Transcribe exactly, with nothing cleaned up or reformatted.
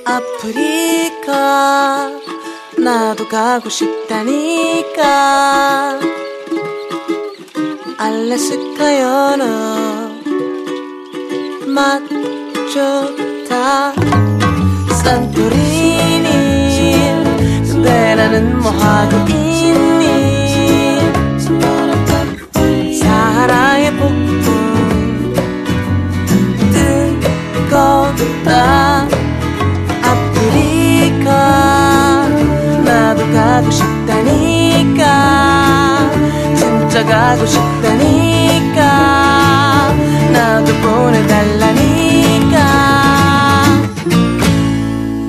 아프리카 나도 가고 싶다니까. 알래스카 연어 맛 좋다. 산토리니 근데 나는 뭐하고 있니. 사하라의 폭풍 뜨겁다. 아프리카 나도 가고 싶다니까. 진짜 가고 싶다니까. 나도 보내달라니까.